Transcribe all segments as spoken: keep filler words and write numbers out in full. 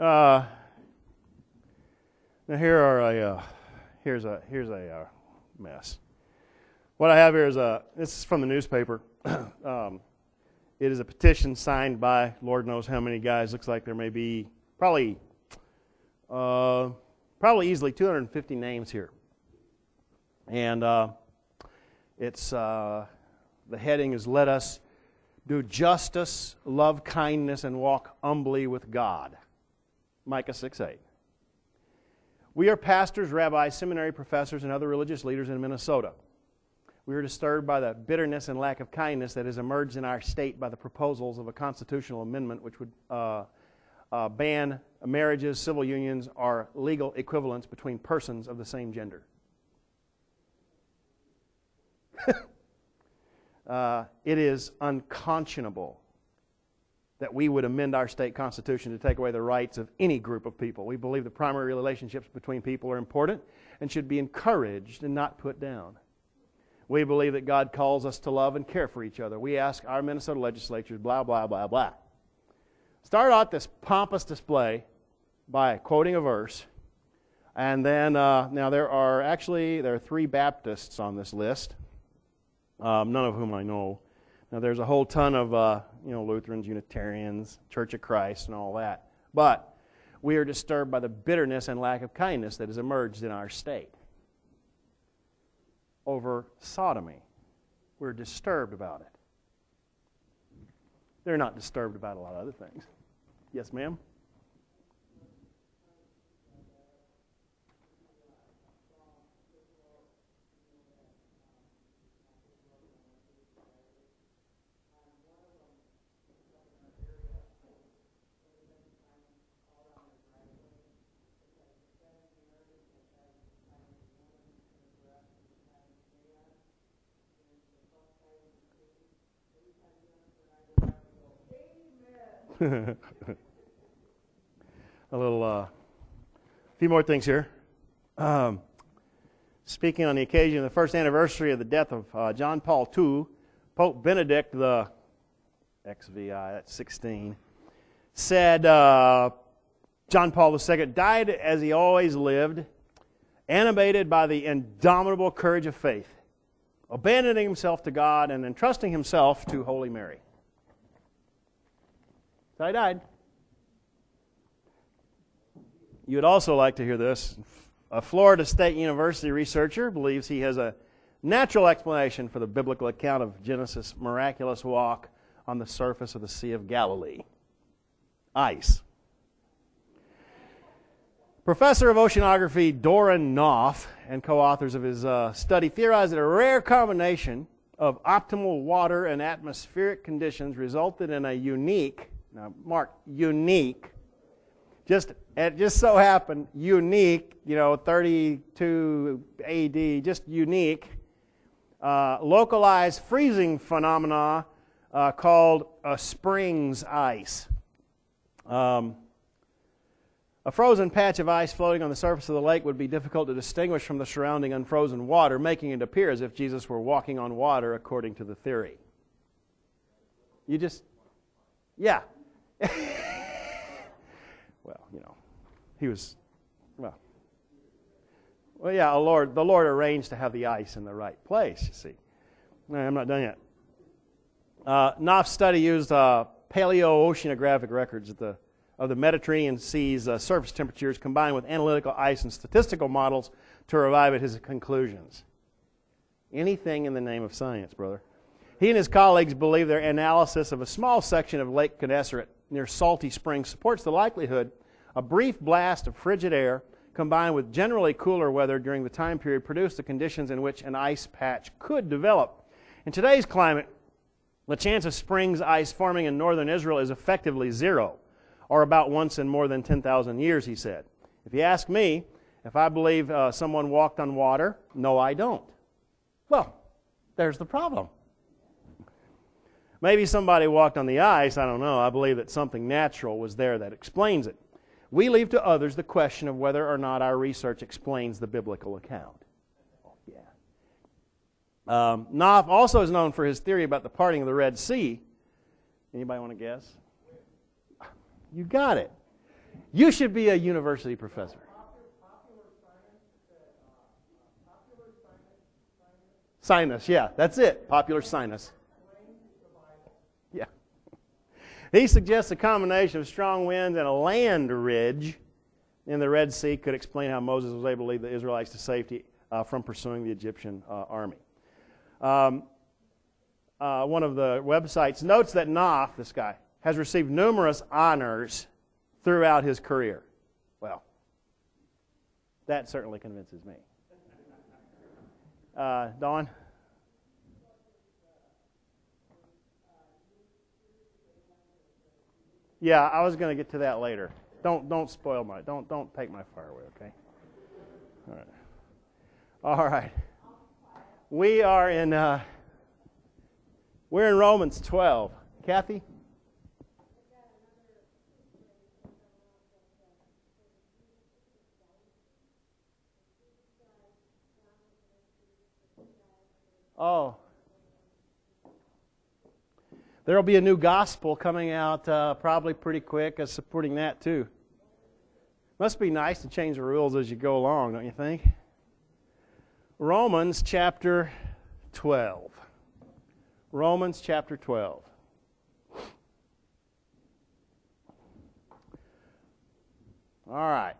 Uh, now here are a uh, here's a here's a uh, mess. What I have here is a this is from the newspaper. um, it is a petition signed by Lord knows how many guys. Looks like there may be probably uh, probably easily two hundred fifty names here, and uh, it's uh, the heading is "Let us do justice, love kindness, and walk humbly with God." Micah six eight. We are pastors, rabbis, seminary professors, and other religious leaders in Minnesota. We are disturbed by the bitterness and lack of kindness that has emerged in our state by the proposals of a constitutional amendment which would uh, uh, ban marriages, civil unions, or legal equivalents between persons of the same gender. uh, it is unconscionable that we would amend our state constitution to take away the rights of any group of people. We believe the primary relationships between people are important and should be encouraged and not put down. We believe that God calls us to love and care for each other. We ask our Minnesota legislatures, blah, blah, blah, blah. Start out this pompous display by quoting a verse, and then, uh, now there are actually, there are three Baptists on this list, um, none of whom I know. Now, there's a whole ton of, uh, you know, Lutherans, Unitarians, Church of Christ, and all that. But we are disturbed by the bitterness and lack of kindness that has emerged in our state over sodomy. We're disturbed about it. They're not disturbed about a lot of other things. Yes, ma'am? a little, uh, few more things here. Um, speaking on the occasion of the first anniversary of the death of uh, John Paul the Second, Pope Benedict the X V I, that's sixteen, said uh, John Paul the Second died as he always lived, animated by the indomitable courage of faith, abandoning himself to God and entrusting himself to Holy Mary. So I died. You would also like to hear this. A Florida State University researcher believes he has a natural explanation for the biblical account of Genesis' miraculous walk on the surface of the Sea of Galilee. Ice. Professor of Oceanography Doran Knopf and co-authors of his uh, study theorize that a rare combination of optimal water and atmospheric conditions resulted in a unique Now, Mark, unique, just it just so happened, unique, you know, thirty-two A D, just unique, uh, localized freezing phenomena uh, called a Springs ice. Um, a frozen patch of ice floating on the surface of the lake would be difficult to distinguish from the surrounding unfrozen water, making it appear as if Jesus were walking on water according to the theory. You just, yeah. Well, you know, he was, well, well, yeah, the Lord, the Lord arranged to have the ice in the right place, you see. No, I'm not done yet. Uh, Knopf's study used uh, paleoceanographic records of the, of the Mediterranean Sea's uh, surface temperatures combined with analytical ice and statistical models to arrive at his conclusions. Anything in the name of science, brother. He and his colleagues believe their analysis of a small section of Lake Gennesaret near Salty Springs supports the likelihood a brief blast of frigid air combined with generally cooler weather during the time period produced the conditions in which an ice patch could develop. In today's climate, the chance of springs ice forming in northern Israel is effectively zero, or about once in more than ten thousand years, he said. If you ask me if I believe uh, someone walked on water, no, I don't. Well, there's the problem. Maybe somebody walked on the ice, I don't know. I believe that something natural was there that explains it. We leave to others the question of whether or not our research explains the biblical account. Yeah. Um, Knopf also is known for his theory about the parting of the Red Sea. Anybody want to guess? You got it. You should be a university professor. Sinus, yeah, that's it. Popular sinus. Yeah. He suggests a combination of strong winds and a land ridge in the Red Sea could explain how Moses was able to lead the Israelites to safety uh, from pursuing the Egyptian uh, army. Um, uh, one of the websites notes that Knopf, this guy, has received numerous honors throughout his career. Well, that certainly convinces me. Uh, Dawn? Yeah, I was going to get to that later. Don't don't spoil my don't don't take my fire away, okay? All right. All right. We are in uh, we're in Romans twelve. Kathy? Oh. There will be a new gospel coming out uh, probably pretty quick, uh, supporting that too. Must be nice to change the rules as you go along, don't you think? Romans chapter twelve. Romans chapter twelve. All right.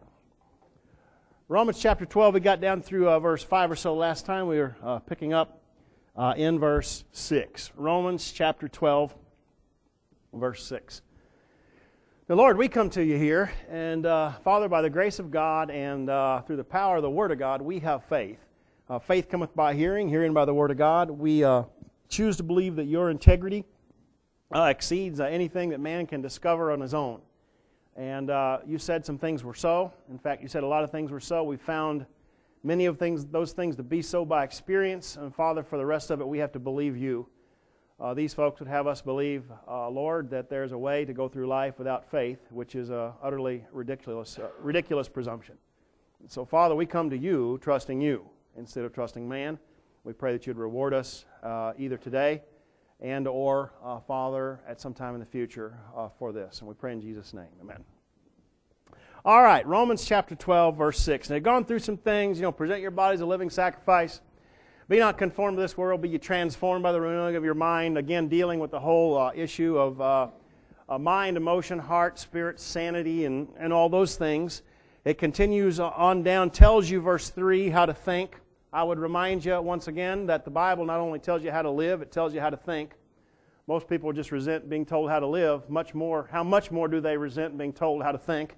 Romans chapter twelve, we got down through uh, verse five or so last time. We were uh, picking up Uh, in verse six. Romans chapter twelve, verse six. The Lord, we come to you here, and uh, Father, by the grace of God and uh, through the power of the Word of God, we have faith. Uh, faith cometh by hearing, hearing by the Word of God. We uh, choose to believe that your integrity uh, exceeds uh, anything that man can discover on his own. And uh, you said some things were so. In fact, you said a lot of things were so. We found many of things, those things to be so by experience. And Father, for the rest of it, we have to believe you. Uh, these folks would have us believe, uh, Lord, that there's a way to go through life without faith, which is a utterly ridiculous, uh, ridiculous presumption. And so, Father, we come to you trusting you instead of trusting man. We pray that you'd reward us uh, either today and or, uh, Father, at some time in the future uh, for this. And we pray in Jesus' name. Amen. All right, Romans chapter twelve, verse six. Now, I've gone through some things, you know, present your bodies a living sacrifice. Be not conformed to this world, be ye transformed by the renewing of your mind. Again, dealing with the whole uh, issue of uh, uh, mind, emotion, heart, spirit, sanity, and, and all those things. It continues on down, tells you, verse three, how to think. I would remind you once again that the Bible not only tells you how to live, it tells you how to think. Most people just resent being told how to live. Much more, how much more do they resent being told how to think?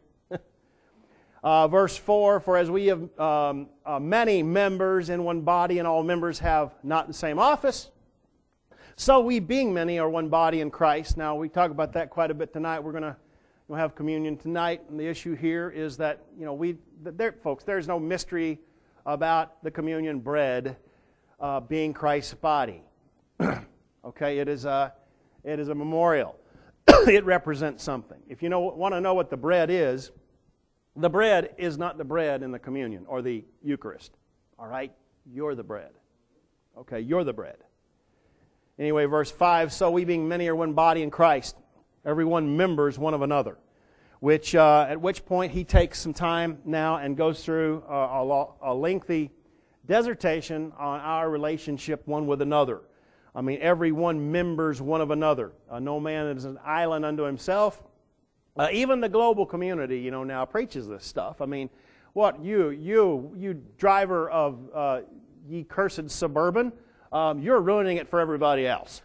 Uh, verse four, for as we have um, uh, many members in one body, and all members have not the same office, so we being many are one body in Christ. Now, we talk about that quite a bit tonight. We're going to we'll have communion tonight, and the issue here is that, you know, we, there, folks, there's no mystery about the communion bread uh, being Christ's body. Okay, it is a, it is a memorial. It represents something. If you know, want to know what the bread is, the bread is not the bread in the communion or the Eucharist. All right? You're the bread. Okay, you're the bread. Anyway, verse five, so we being many are one body in Christ, every one members one of another. Which, uh, at which point he takes some time now and goes through uh, a, lo- a lengthy dissertation on our relationship one with another. I mean, every one members one of another. Uh, no man is an island unto himself. Uh, even the global community, you know, now preaches this stuff. I mean, what, you, you, you driver of uh, ye cursed Suburban, um, you're ruining it for everybody else.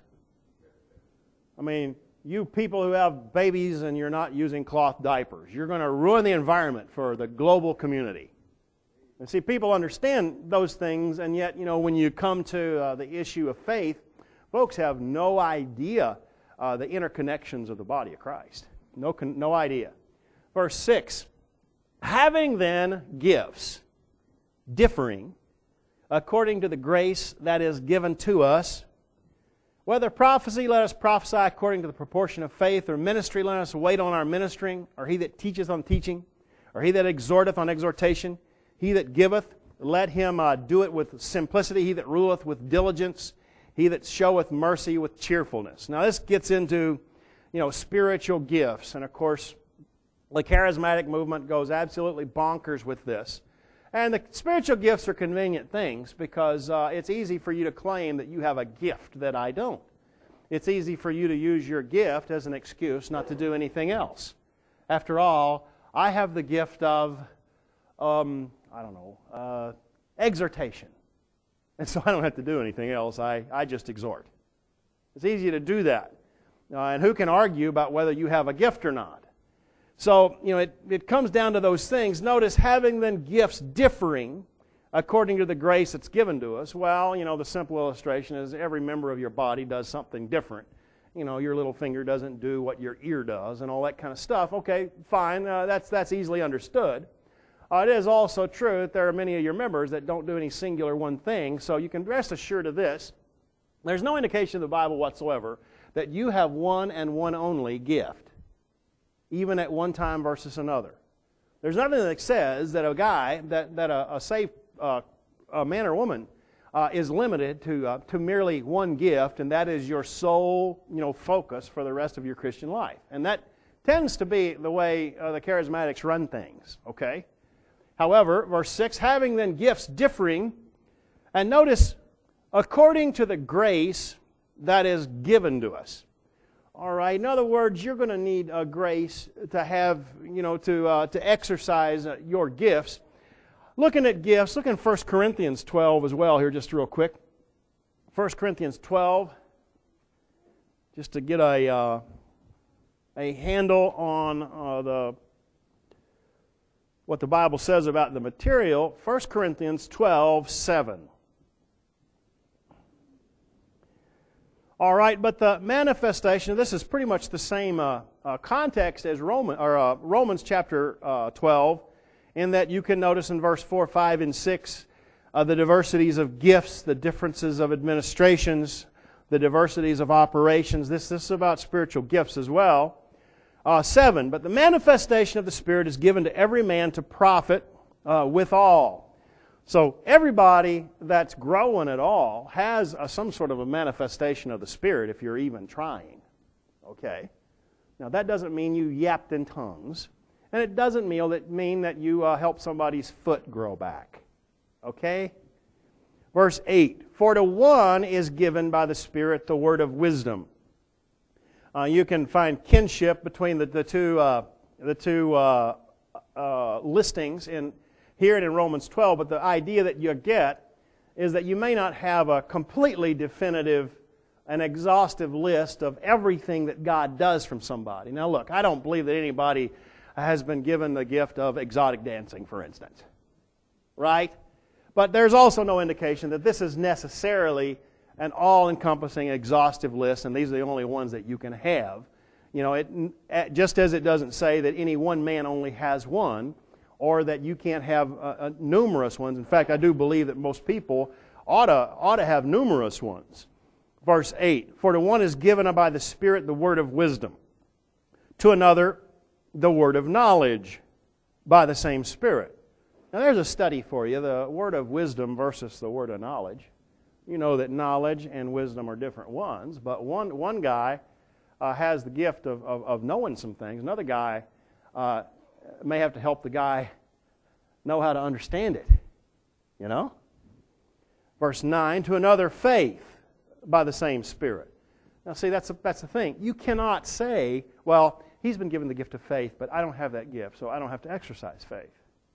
I mean, you people who have babies and you're not using cloth diapers, you're going to ruin the environment for the global community. And see, people understand those things, and yet, you know, when you come to uh, the issue of faith, folks have no idea uh, the interconnections of the body of Christ. No, no idea. Verse six, having then gifts differing according to the grace that is given to us, whether prophecy, let us prophesy according to the proportion of faith, or ministry, let us wait on our ministering, or he that teacheth on teaching, or he that exhorteth on exhortation, he that giveth, let him uh, do it with simplicity, he that ruleth with diligence, he that showeth mercy with cheerfulness. Now this gets into, you know, spiritual gifts. And of course, The charismatic movement goes absolutely bonkers with this. And the spiritual gifts are convenient things because uh, it's easy for you to claim that you have a gift that I don't. It's easy for you to use your gift as an excuse not to do anything else. After all, I have the gift of, um, I don't know, uh, exhortation. And so I don't have to do anything else. I, I just exhort. It's easy to do that. Uh, and who can argue about whether you have a gift or not? So, you know, it, it comes down to those things. Notice, having then gifts differing according to the grace that's given to us. Well, you know, the simple illustration is every member of your body does something different. You know, your little finger doesn't do what your ear does and all that kind of stuff. Okay, fine. Uh, that's, that's easily understood. Uh, it is also true that there are many of your members that don't do any singular one thing. So you can rest assured of this. There's no indication in the Bible whatsoever that you have one and one only gift, even at one time versus another. There's nothing that says that a guy, that, that a, a saved uh, a man or woman uh, is limited to, uh, to merely one gift, and that is your sole, you know, focus for the rest of your Christian life. And that tends to be the way uh, the charismatics run things, okay? However, verse six, having then gifts differing, and notice, according to the grace that is given to us. All right. In other words, you're going to need a grace to have, you know, to uh, to exercise uh, your gifts. Looking at gifts, look in First Corinthians twelve as well here, just real quick. First Corinthians twelve, just to get a uh, a handle on uh, the what the Bible says about the material. First Corinthians twelve seven. All right, but the manifestation, this is pretty much the same uh, uh, context as Roman, or, uh, Romans chapter uh, twelve, in that you can notice in verse four, five, and six uh, the diversities of gifts, the differences of administrations, the diversities of operations. This, this is about spiritual gifts as well. Uh, seven, but the manifestation of the Spirit is given to every man to profit uh, withal. So everybody that's growing at all has a, some sort of a manifestation of the Spirit if you're even trying. Okay? Now that doesn't mean you yapped in tongues. And it doesn't mean that, mean that you uh, help somebody's foot grow back. Okay? Verse eight, for to one is given by the Spirit the word of wisdom. Uh, you can find kinship between the, the two, uh, the two uh, uh, listings in here and in Romans twelve, but the idea that you get is that you may not have a completely definitive and exhaustive list of everything that God does from somebody. Now look, I don't believe that anybody has been given the gift of exotic dancing, for instance. Right? But there's also no indication that this is necessarily an all-encompassing, exhaustive list, and these are the only ones that you can have. You know, it, just as it doesn't say that any one man only has one, or that you can't have uh, uh, numerous ones. In fact, I do believe that most people ought to, ought to have numerous ones. Verse eight, for to one is given by the Spirit the word of wisdom, to another the word of knowledge by the same Spirit. Now there's a study for you, the word of wisdom versus the word of knowledge. You know that knowledge and wisdom are different ones, but one, one guy uh, has the gift of, of, of knowing some things. Another guy uh, may have to help the guy know how to understand it. You know? Verse nine, to another faith by the same Spirit. Now see, that's, a, that's the thing. You cannot say, well, he's been given the gift of faith, but I don't have that gift, so I don't have to exercise faith.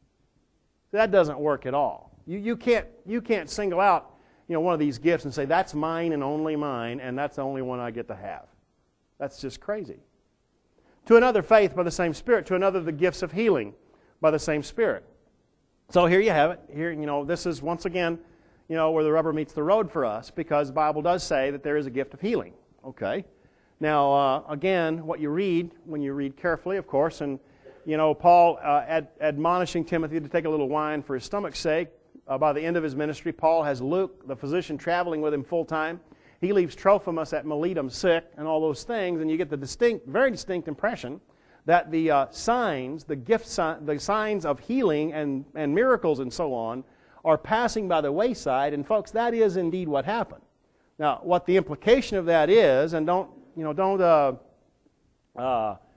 That doesn't work at all. You, you, can't, you can't single out, you know, one of these gifts and say, that's mine and only mine, and that's the only one I get to have. That's just crazy. To another faith by the same Spirit, to another the gifts of healing by the same Spirit. So here you have it. Here, you know, this is once again, you know, where the rubber meets the road for us, because the Bible does say that there is a gift of healing. Okay? Now, uh, again, what you read, when you read carefully, of course, and, you know, Paul uh, ad- admonishing Timothy to take a little wine for his stomach's sake, uh, by the end of his ministry, Paul has Luke, the physician, traveling with him full time. He leaves Trophimus at Miletum sick and all those things, and you get the distinct, very distinct impression that the uh, signs, the gift, si- the signs of healing and, and miracles and so on are passing by the wayside, and folks, that is indeed what happened. Now, what the implication of that is, and don't, you know, don't, uh, uh,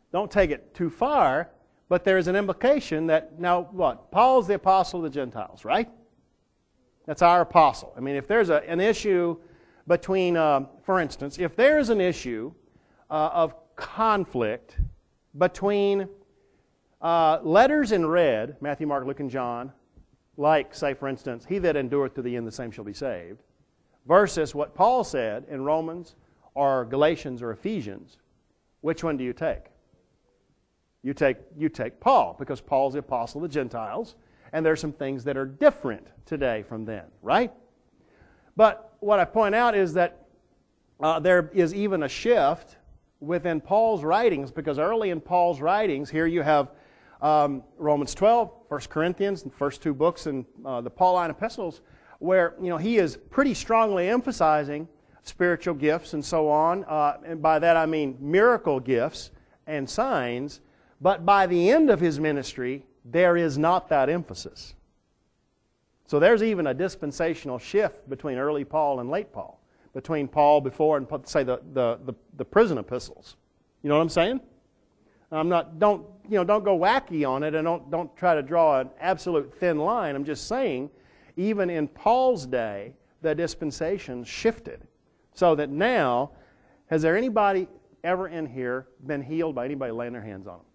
don't take it too far, but there is an implication that, now what? Paul's the apostle of the Gentiles, right? That's our apostle. I mean, if there's a, an issue between, uh, for instance, if there's an issue uh, of conflict between uh, letters in red, Matthew, Mark, Luke, and John, like, say, for instance, he that endureth to the end, the same shall be saved, versus what Paul said in Romans or Galatians or Ephesians, which one do you take? You take, you take Paul, because Paul's the apostle of the Gentiles, and there's some things that are different today from then, right? But what I point out is that uh, there is even a shift within Paul's writings, because early in Paul's writings, here you have um, Romans twelve, First Corinthians, the first two books in uh, the Pauline epistles, where you know he is pretty strongly emphasizing spiritual gifts and so on. Uh, and by that I mean miracle gifts and signs. But by the end of his ministry, there is not that emphasis. So there's even a dispensational shift between early Paul and late Paul, between Paul before and, say, the, the, the, the prison epistles. You know what I'm saying? I'm not, don't, you know, don't go wacky on it, and don't, don't try to draw an absolute thin line. I'm just saying, even in Paul's day, the dispensations shifted. So that now, has there anybody ever in here been healed by anybody laying their hands on them?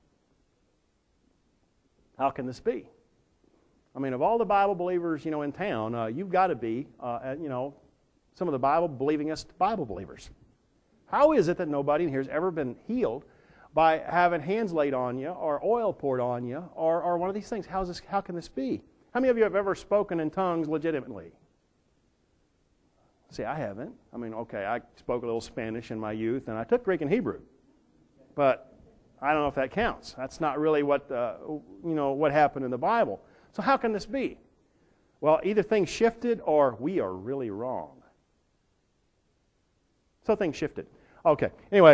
How can this be? I mean, of all the Bible believers, you know, in town, uh, you've got to be, uh, you know, some of the Bible believingest Bible believers. How is it that nobody in here has ever been healed by having hands laid on you, or oil poured on you, or, or one of these things? How is this? How can this be? How many of you have ever spoken in tongues legitimately? See, I haven't. I mean, okay, I spoke a little Spanish in my youth, and I took Greek and Hebrew, but I don't know if that counts. That's not really what uh, you know what happened in the Bible. So how can this be? Well, either things shifted or we are really wrong. So things shifted. Okay. Anyway,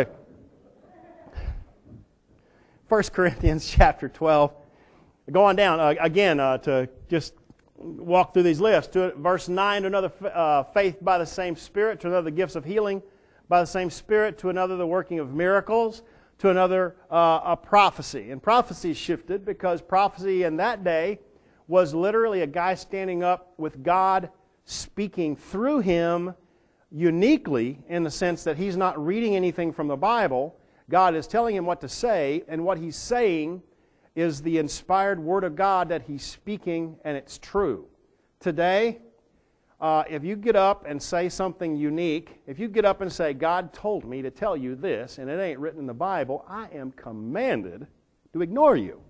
First Corinthians chapter twelve. Go on down uh, again uh, to just walk through these lists. To verse nine, to another uh, faith by the same Spirit, to another the gifts of healing by the same Spirit, to another the working of miracles, to another uh, a prophecy. And prophecy shifted because prophecy in that day was literally a guy standing up with God speaking through him uniquely, in the sense that he's not reading anything from the Bible. God is telling him what to say, and what he's saying is the inspired Word of God that he's speaking, and it's true. Today, uh, if you get up and say something unique, if you get up and say, God told me to tell you this, and it ain't written in the Bible, I am commanded to ignore you.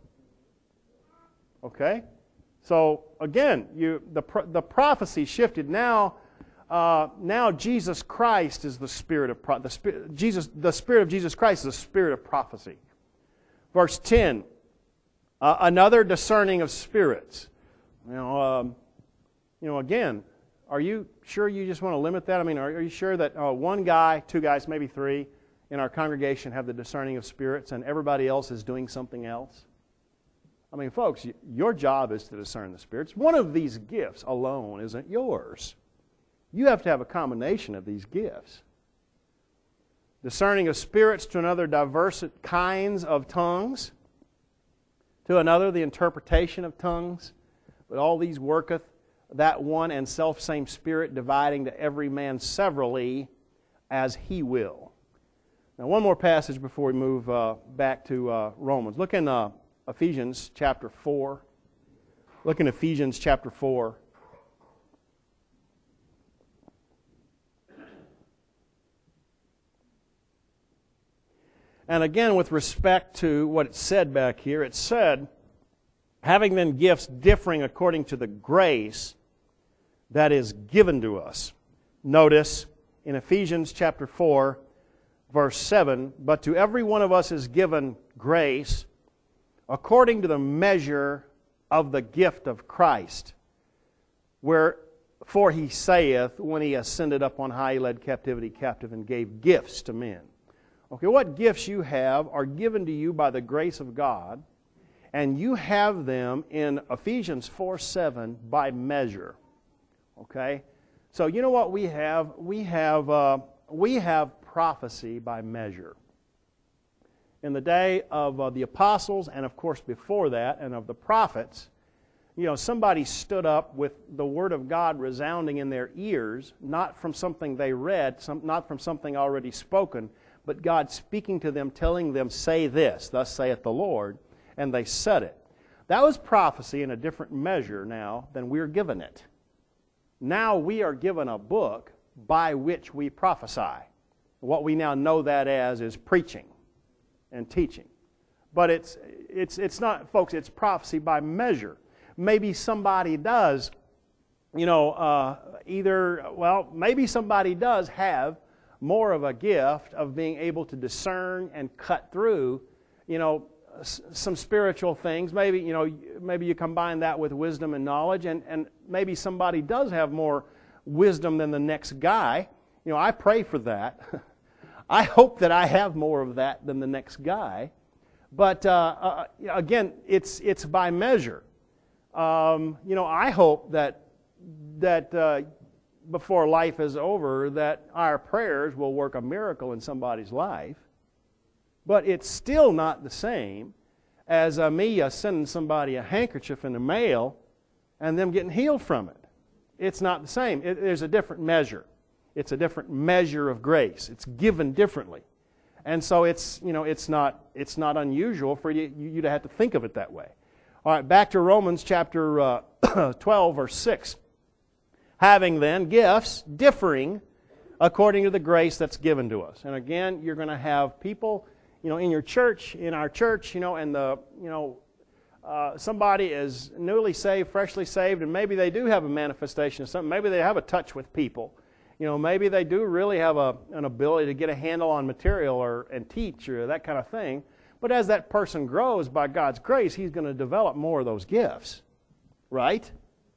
Okay? So, again, you, the, the prophecy shifted. Now, uh, now Jesus Christ is the Spirit of pro- the Spirit, Jesus, the Spirit of Jesus Christ is the Spirit of prophecy. Verse ten, uh, another discerning of spirits. You know, um, you know, again, are you sure you just want to limit that? I mean, are, are you sure that uh, one guy, two guys, maybe three in our congregation have the discerning of spirits, and everybody else is doing something else? I mean, folks, your job is to discern the spirits. One of these gifts alone isn't yours. You have to have a combination of these gifts. Discerning of spirits, to another diverse kinds of tongues, to another the interpretation of tongues. But all these worketh that one and self-same Spirit, dividing to every man severally as he will. Now, one more passage before we move uh, back to uh, Romans. Look in uh, Ephesians chapter four. Look in Ephesians chapter four. And again, with respect to what it said back here, it said, having then gifts differing according to the grace that is given to us. Notice in Ephesians chapter four, verse seven, but to every one of us is given grace according to the measure of the gift of Christ. Wherefore he saith, when he ascended up on high, he led captivity captive and gave gifts to men. Okay, what gifts you have are given to you by the grace of God, and you have them in Ephesians four seven by measure. Okay? So you know what we have? We have, uh, we have prophecy by measure. In the day of uh, the apostles, and of course before that, and of the prophets, you know, somebody stood up with the Word of God resounding in their ears, not from something they read, some, not from something already spoken, but God speaking to them, telling them, say this, thus saith the Lord, and they said it. That was prophecy in a different measure now than we're given it. Now we are given a book by which we prophesy. What we now know that as is preaching and teaching. But it's, it's, it's not, folks, it's prophecy by measure. Maybe somebody does, you know, uh, either, well, maybe somebody does have more of a gift of being able to discern and cut through, you know, s- some spiritual things. Maybe, you know, maybe you combine that with wisdom and knowledge, and, and maybe somebody does have more wisdom than the next guy. You know, I pray for that. I hope that I have more of that than the next guy. But, uh, uh, again, it's it's by measure. Um, you know, I hope that that uh, before life is over, that our prayers will work a miracle in somebody's life. But it's still not the same as uh, me uh, sending somebody a handkerchief in the mail and them getting healed from it. It's not the same. It, there's a different measure. It's a different measure of grace. It's given differently. And so it's, you know, it's not, it's not unusual for you, you to have to think of it that way. All right, back to Romans chapter uh, twelve, verse six. Having then gifts differing according to the grace that's given to us. And again, you're going to have people, you know, in your church, in our church, you know, and the, you know, uh, somebody is newly saved, freshly saved, and maybe they do have a manifestation of something. Maybe they have a touch with people. You know, maybe they do really have a, an ability to get a handle on material or and teach or that kind of thing. But as that person grows by God's grace, he's going to develop more of those gifts. Right?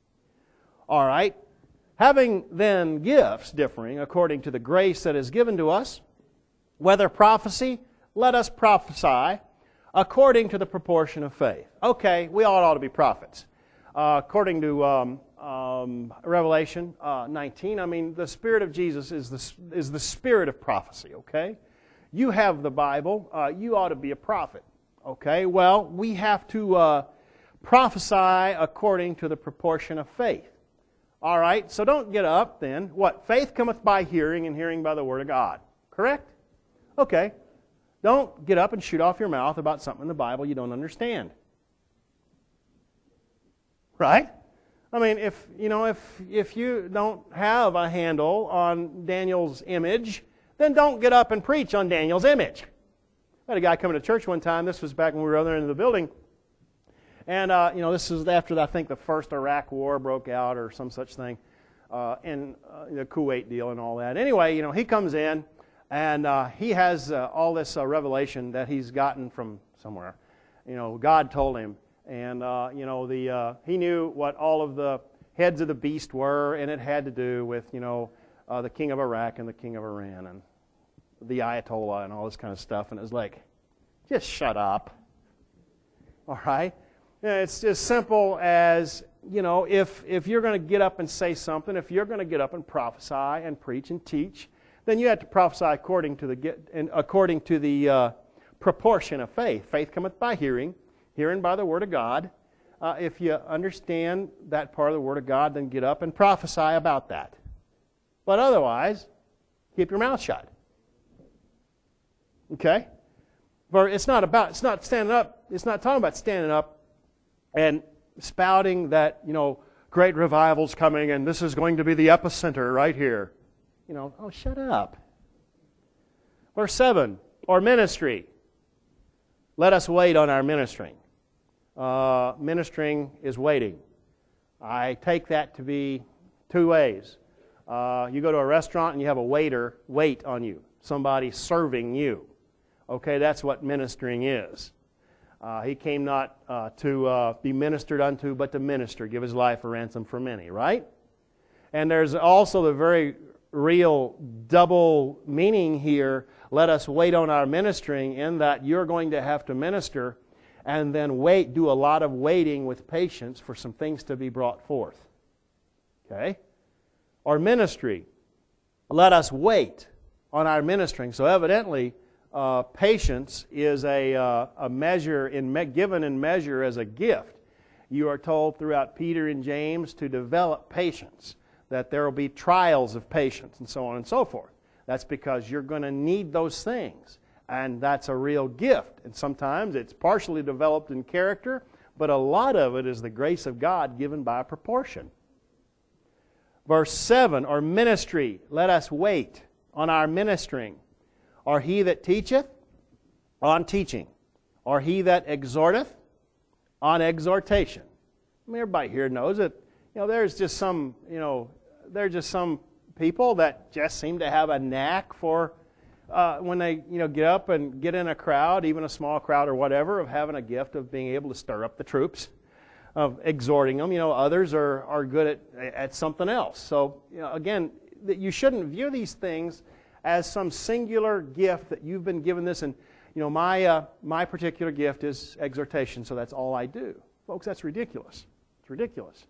All right. Having then gifts differing according to the grace that is given to us, whether prophecy, let us prophesy according to the proportion of faith. Okay, we all ought to be prophets. Uh, according to um, um, Revelation uh, nineteen, I mean, the Spirit of Jesus is the, is the spirit of prophecy, okay? You have the Bible. Uh, you ought to be a prophet, okay? Well, we have to uh, prophesy according to the proportion of faith. All right, so don't get up then. What? Faith cometh by hearing, and hearing by the Word of God. Correct? Okay. Don't get up and shoot off your mouth about something in the Bible you don't understand. Right? I mean, if you know, if if you don't have a handle on Daniel's image, then don't get up and preach on Daniel's image. I had a guy coming to church one time. This was back when we were other end of the building. And, uh, you know, this is after, I think, the first Iraq War broke out or some such thing, uh, and uh, the Kuwait deal and all that. Anyway, you know, he comes in, and uh, he has uh, all this uh, revelation that he's gotten from somewhere. You know, God told him. And, uh, you know, the uh, he knew what all of the heads of the beast were, and it had to do with, you know, uh, the king of Iraq and the king of Iran and the Ayatollah and all this kind of stuff. And it was like, just shut up. All right? It's as simple as, you know, if, if you're going to get up and say something, if you're going to get up and prophesy and preach and teach, then you have to prophesy according to the get, and according to the uh, proportion of faith. Faith cometh by hearing, hearing by the Word of God. Uh, if you understand that part of the Word of God, then get up and prophesy about that. But otherwise, keep your mouth shut. Okay? For it's not about, it's not standing up, it's not talking about standing up and spouting that, you know, great revival's coming and this is going to be the epicenter right here. You know, oh, shut up. Verse seven, or ministry. Let us wait on our ministering. Uh, ministering is waiting. I take that to be two ways. Uh, you go to a restaurant and you have a waiter wait on you. Somebody serving you. Okay, that's what ministering is. Uh, he came not uh, to uh, be ministered unto, but to minister, give his life a ransom for many, right? And there's also the very real double meaning here, let us wait on our ministering, in that you're going to have to minister and then wait, do a lot of waiting with patience for some things to be brought forth. Okay? Or ministry, let us wait on our ministering. So evidently, uh, patience is a, uh, a measure, in me- given in measure as a gift. You are told throughout Peter and James to develop patience, that there will be trials of patience and so on and so forth. That's because you're going to need those things. And that's a real gift. And sometimes it's partially developed in character, but a lot of it is the grace of God given by proportion. Verse seven, or ministry, let us wait on our ministering. Or he that teacheth, on teaching. Or he that exhorteth, on exhortation. I mean, everybody here knows that, you know, there's just some, you know, there's just some people that just seem to have a knack for Uh, when they, you know, get up and get in a crowd, even a small crowd or whatever, of having a gift of being able to stir up the troops, of exhorting them. You know, others are, are good at, at something else. So, you know, again, that you shouldn't view these things as some singular gift that you've been given this. And, you know, my, uh, my particular gift is exhortation, so that's all I do. Folks, that's ridiculous. It's ridiculous.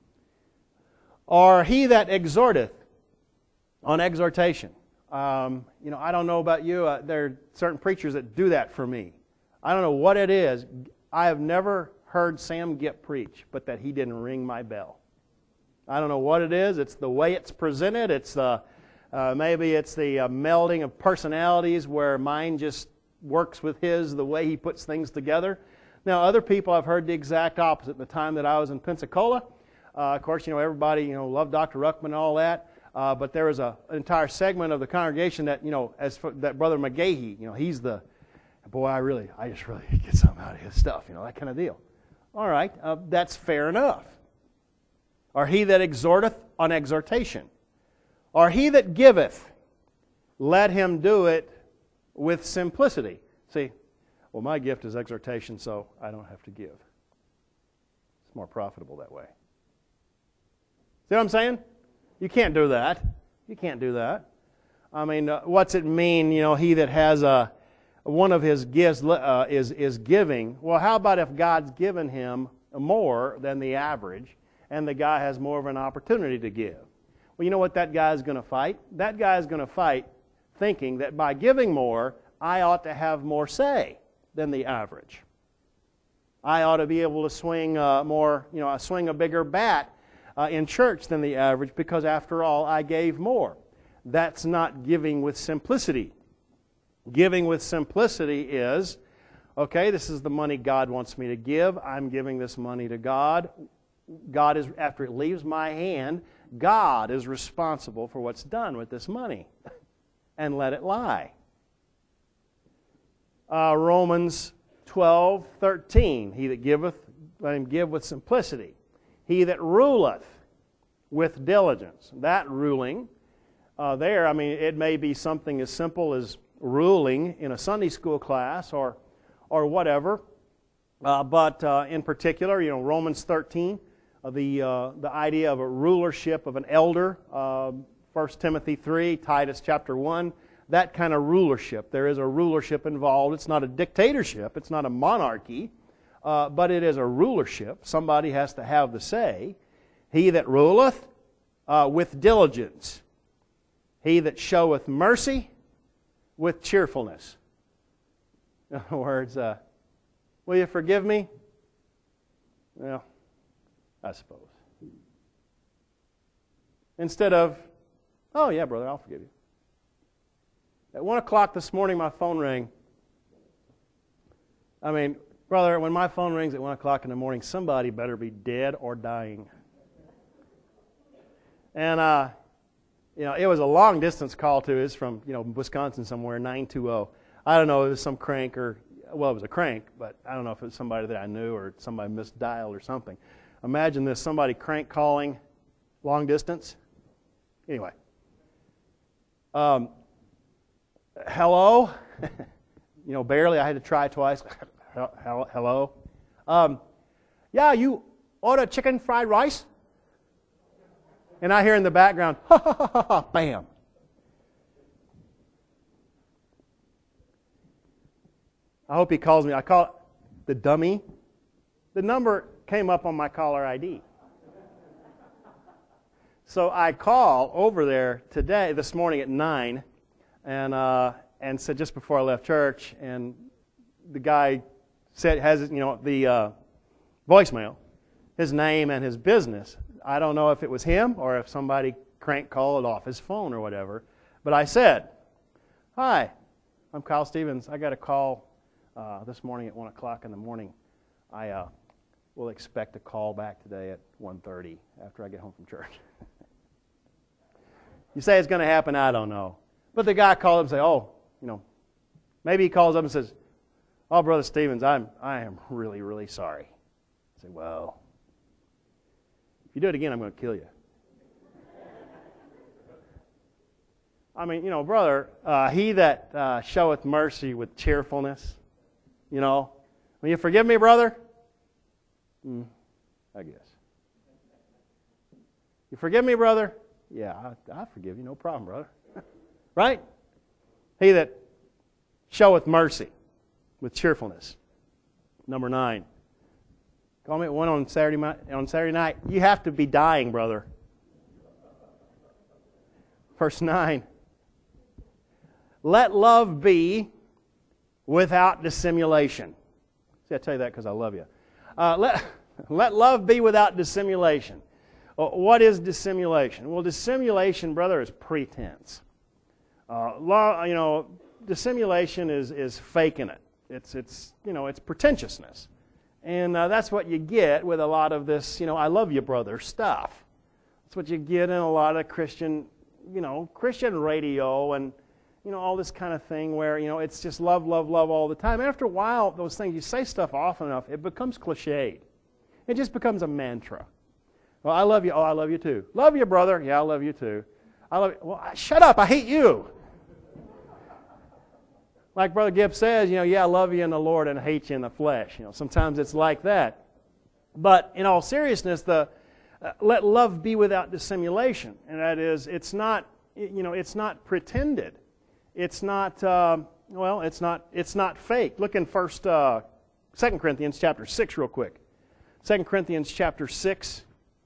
Or he that exhorteth, on exhortation. Um, you know, I don't know about you. Uh, there are certain preachers that do that for me. I don't know what it is. I have never heard Sam Gipp preach, but that he didn't ring my bell. I don't know what it is. It's the way it's presented. It's the uh, maybe it's the uh, melding of personalities where mine just works with his, the way he puts things together. Now, other people I've heard the exact opposite. The time that I was in Pensacola, uh, of course, you know, everybody you know loved Doctor Ruckman and all that. Uh, but there was a, an entire segment of the congregation that, you know, as for, that Brother McGahee, you know, he's the, boy, I really, I just really get something out of his stuff, you know, that kind of deal. All right, uh, that's fair enough. Or he that exhorteth, on exhortation. Or he that giveth, let him do it with simplicity. See, well, my gift is exhortation, so I don't have to give. It's more profitable that way. See what I'm saying? You can't do that. You can't do that. I mean, uh, what's it mean, you know, he that has a, one of his gifts uh, is, is giving. Well, how about if God's given him more than the average and the guy has more of an opportunity to give? Well, you know what that guy's going to fight? That guy's going to fight thinking that by giving more, I ought to have more say than the average. I ought to be able to swing uh, more, you know, swing a bigger bat Uh, in church than the average, because after all, I gave more. That's not giving with simplicity. Giving with simplicity is, okay, this is the money God wants me to give. I'm giving this money to God. God is, after it leaves my hand, God is responsible for what's done with this money. And let it lie. Uh, Romans twelve thirteen, he that giveth, let him give with simplicity. He that ruleth with diligence. That ruling uh, there, I mean, it may be something as simple as ruling in a Sunday school class or or whatever. Uh, but uh, in particular, you know, Romans thirteen, uh, the uh, the idea of a rulership of an elder. Uh, First Timothy three, Titus chapter one, that kind of rulership. There is a rulership involved. It's not a dictatorship. It's not a monarchy. Uh, but it is a rulership. Somebody has to have the say. He that ruleth uh, with diligence. He that showeth mercy with cheerfulness. In other words, uh, will you forgive me? Well, I suppose. Instead of, oh yeah, brother, I'll forgive you. At one o'clock this morning, my phone rang. I mean, brother, when my phone rings at one o'clock in the morning, somebody better be dead or dying. And, uh, you know, it was a long-distance call, too. It was from, you know, Wisconsin somewhere, nine two zero. I don't know, it was some crank or, well, it was a crank, but I don't know if it was somebody that I knew or somebody misdialed or something. Imagine this, somebody crank calling long distance. Anyway. Um, hello? You know, barely. I had to try twice. Hello? Um, yeah, you order chicken fried rice? And I hear in the background, ha ha ha ha ha, bam. I hope he calls me. I call it the dummy. The number came up on my caller I D. So I call over there today, this morning at nine, and uh, and said just before I left church, and the guy said, has, you know, the uh, voicemail, his name and his business. I don't know if it was him or if somebody crank called off his phone or whatever. But I said, "Hi, I'm Kyle Stevens. I got a call uh, this morning at one o'clock in the morning. I uh, will expect a call back today at one thirty after I get home from church." You say it's going to happen, I don't know. But the guy called up and said, "Oh, you know," maybe he calls up and says, "Oh, Brother Stevens, I'm I am really, really sorry." I say, "Well, if you do it again, I'm going to kill you." I mean, you know, brother, uh, he that uh, showeth mercy with cheerfulness, you know, will you forgive me, brother? Mm, I guess. You forgive me, brother? Yeah, I, I forgive you, no problem, brother. Right? He that showeth mercy with cheerfulness. Number nine. Call me at one on Saturday, on Saturday night. You have to be dying, brother. Verse nine. Let love be without dissimulation. See, I tell you that because I love you. Uh, let, let love be without dissimulation. Well, what is dissimulation? Well, dissimulation, brother, is pretense. Uh, law, you know, dissimulation is is faking it. It's it's you know it's pretentiousness, and uh, that's what you get with a lot of this. You know, I love you, brother stuff. That's what you get in a lot of Christian, you know, Christian radio and. You know, all this kind of thing where, you know, it's just love, love, love all the time. After a while, those things, you say stuff often enough, it becomes cliched. It just becomes a mantra. Well, I love you. Oh, I love you too. Love you, brother. Yeah, I love you too. I love you. Well, shut up. I hate you. Like Brother Gibb says, you know, yeah, I love you in the Lord and I hate you in the flesh. You know, sometimes it's like that. But in all seriousness, the uh, let love be without dissimulation. And that is, it's not, you know, it's not pretended. It's not, uh, well, it's not it's not fake. Look in first, uh, Second Corinthians chapter six real quick. Second Corinthians chapter six.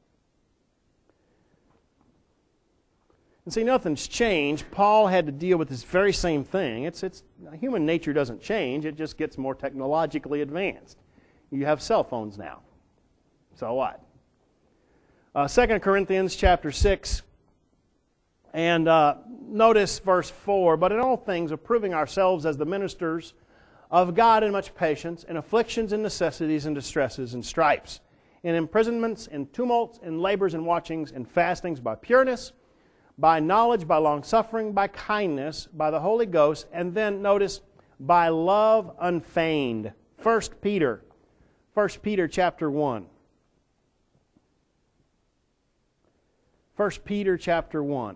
And see, nothing's changed. Paul had to deal with this very same thing. It's it's human nature doesn't change. It just gets more technologically advanced. You have cell phones now. So what? Uh, Second Corinthians chapter six. And uh, notice verse four, but in all things approving ourselves as the ministers of God in much patience, in afflictions and necessities and distresses and stripes, in imprisonments, in tumults, in labors and watchings, in fastings, by pureness, by knowledge, by longsuffering, by kindness, by the Holy Ghost, and then notice, by love unfeigned. First Peter, First Peter chapter one. First Peter chapter one.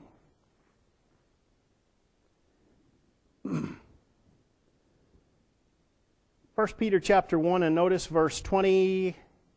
First Peter chapter one, and notice verse twenty-two.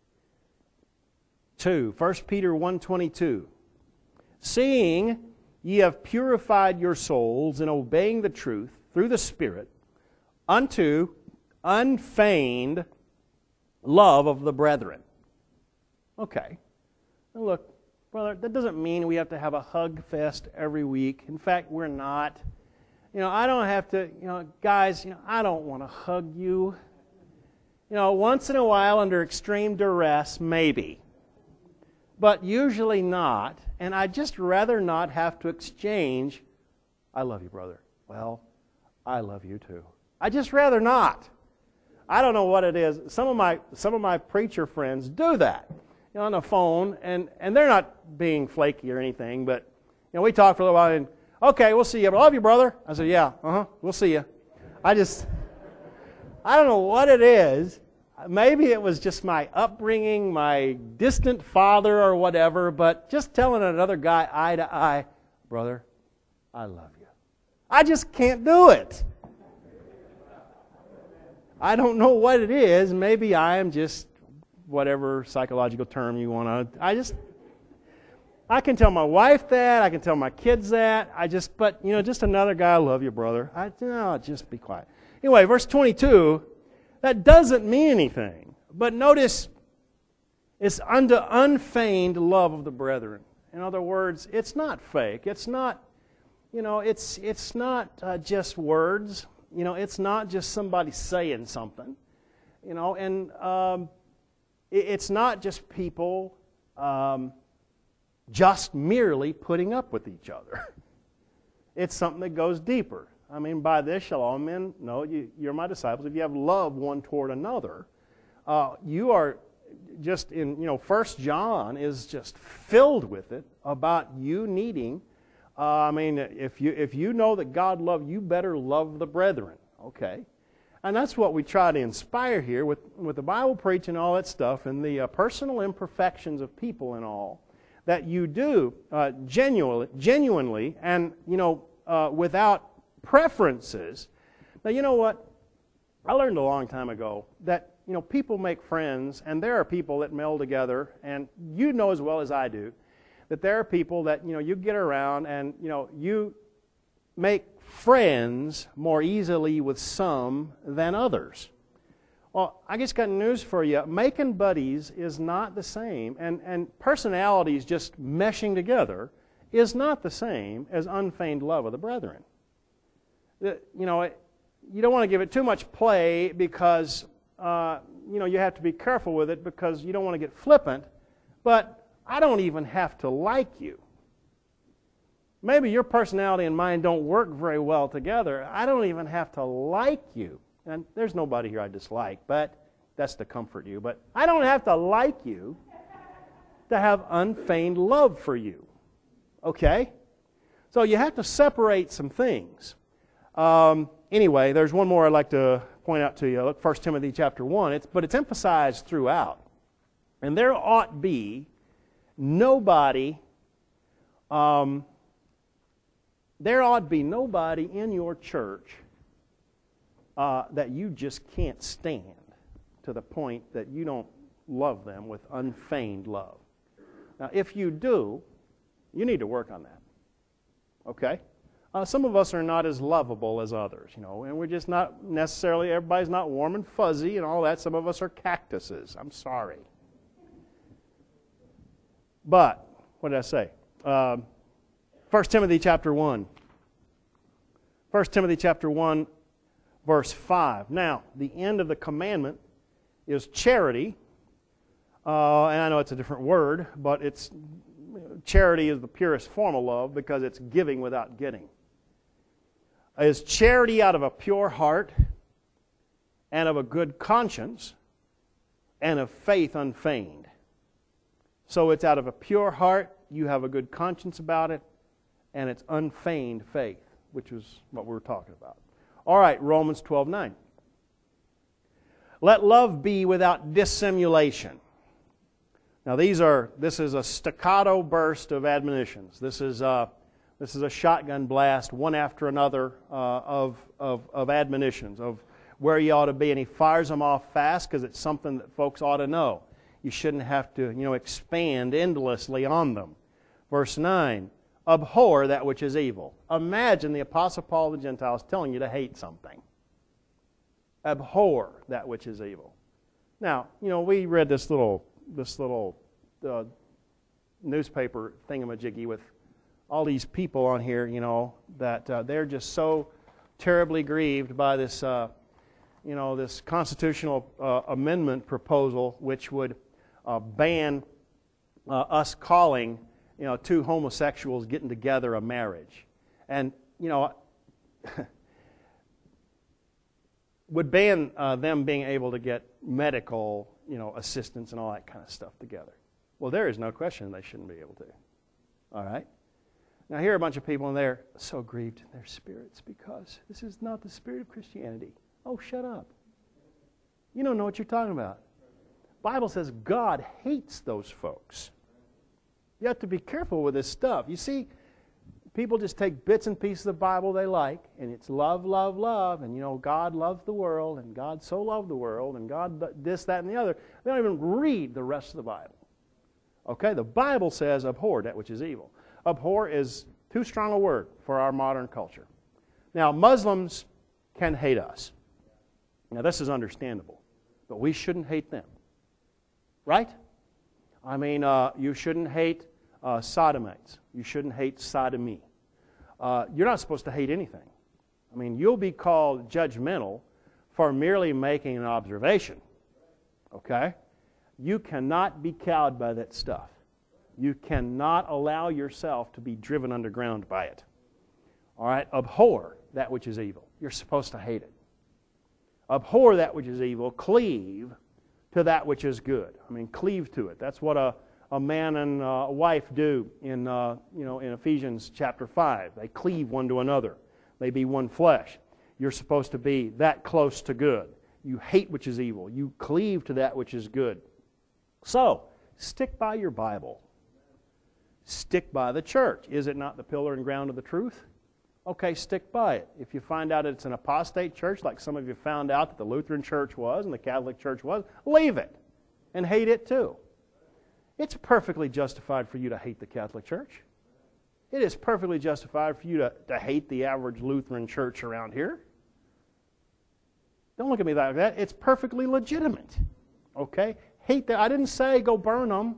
First Peter one twenty-two. Seeing ye have purified your souls in obeying the truth through the Spirit unto unfeigned love of the brethren. Okay. Now look, brother, that doesn't mean we have to have a hug fest every week. In fact, we're not. You know, I don't have to, you know, guys, you know, I don't want to hug you. You know, once in a while under extreme duress, maybe. But usually not. And I'd just rather not have to exchange, I love you, brother. Well, I love you too. I'd just rather not. I don't know what it is. Some of my some of my preacher friends do that. You know, on the phone, and, and they're not being flaky or anything, but you know, we talk for a little while and okay, we'll see you. I love you, brother. I said, yeah, uh-huh, we'll see you. I just, I don't know what it is. Maybe it was just my upbringing, my distant father or whatever, but just telling another guy eye to eye, brother, I love you. I just can't do it. I don't know what it is. Maybe I am just whatever psychological term you want to, I just... I can tell my wife that. I can tell my kids that. I just, but, you know, just another guy, I love you, brother. I, no, just be quiet. Anyway, verse twenty-two, that doesn't mean anything. But notice, it's unto unfeigned love of the brethren. In other words, it's not fake. It's not, you know, it's it's not uh, just words. You know, it's not just somebody saying something. You know, and um, it, it's not just people um, just merely putting up with each other. It's something that goes deeper. I mean, by this shall all men know you, you're my disciples if you have love one toward another. Uh, you are just in, you know, First John is just filled with it about you needing. Uh, I mean, if you if you know that God loves you, better love the brethren. Okay, and that's what we try to inspire here with with the Bible preaching and all that stuff and the uh, personal imperfections of people and all that you do uh, genuinely, genuinely, and you know uh, without preferences. Now, you know what? I learned a long time ago that, you know, people make friends, and there are people that meld together, and you know as well as I do that there are people that, you know, you get around and, you know, you make friends more easily with some than others. Well, I just got news for you. Making buddies is not the same, and, and personalities just meshing together is not the same as unfeigned love of the brethren. You know, you don't want to give it too much play because, uh, you know, you have to be careful with it because you don't want to get flippant, but I don't even have to like you. Maybe your personality and mine don't work very well together. I don't even have to like you. And there's nobody here I dislike, but that's to comfort you. But I don't have to like you to have unfeigned love for you. Okay? So you have to separate some things. Um, anyway, there's one more I'd like to point out to you. Look, First Timothy chapter one, it's, but it's emphasized throughout. And there ought be nobody, um, there ought be nobody in your church uh, that you just can't stand to the point that you don't love them with unfeigned love. Now, if you do, you need to work on that. Okay? Uh, some of us are not as lovable as others, you know, and we're just not necessarily, everybody's not warm and fuzzy and all that. Some of us are cactuses. I'm sorry. But, what did I say? Um, First Timothy chapter one. First Timothy chapter one, verse five. Now, the end of the commandment is charity. Uh, and I know it's a different word, but it's charity is the purest form of love because it's giving without getting. Is charity out of a pure heart and of a good conscience and of faith unfeigned. So it's out of a pure heart, you have a good conscience about it, and it's unfeigned faith, which is what we were talking about. All right, Romans twelve nine. Let love be without dissimulation. Now these are, this is a staccato burst of admonitions. This is uh, This is a shotgun blast, one after another, uh, of, of, of admonitions, of where you ought to be. And he fires them off fast because it's something that folks ought to know. You shouldn't have to, you know, expand endlessly on them. Verse nine, abhor that which is evil. Imagine the Apostle Paul to the Gentiles telling you to hate something. Abhor that which is evil. Now, you know, we read this little, this little uh, newspaper thingamajiggy with all these people on here, you know, that uh, they're just so terribly grieved by this, uh, you know, this constitutional uh, amendment proposal, which would uh, ban uh, us calling, you know, two homosexuals getting together a marriage, and you know, would ban uh, them being able to get medical, you know, assistance and all that kind of stuff together. Well, there is no question they shouldn't be able to. All right. Now, here are a bunch of people, and they're so grieved in their spirits because this is not the spirit of Christianity. Oh, shut up. You don't know what you're talking about. The Bible says God hates those folks. You have to be careful with this stuff. You see, people just take bits and pieces of the Bible they like, and it's love, love, love, and, you know, God loves the world, and God so loved the world, and God this, that, and the other. They don't even read the rest of the Bible. Okay? The Bible says abhor that which is evil. Abhor is too strong a word for our modern culture. Now, Muslims can hate us. Now, this is understandable, but we shouldn't hate them. Right? I mean, uh, you shouldn't hate uh, sodomites. You shouldn't hate sodomy. uh, you're not supposed to hate anything. I mean, you'll be called judgmental for merely making an observation. Okay? You cannot be cowed by that stuff. You cannot allow yourself to be driven underground by it. All right? Abhor that which is evil. You're supposed to hate it. Abhor that which is evil. Cleave to that which is good. I mean, cleave to it. That's what a, a man and a wife do in, uh, you know, in Ephesians chapter five. They cleave one to another. They be one flesh. You're supposed to be that close to good. You hate which is evil. You cleave to that which is good. So, stick by your Bible. Stick by the church. Is it not the pillar and ground of the truth? Okay, stick by it. If you find out it's an apostate church, like some of you found out that the Lutheran church was and the Catholic church was, leave it and hate it too. It's perfectly justified for you to hate the Catholic church. It is perfectly justified for you to, to hate the average Lutheran church around here. Don't look at me like that. It's perfectly legitimate. Okay? Hate that. I didn't say go burn them.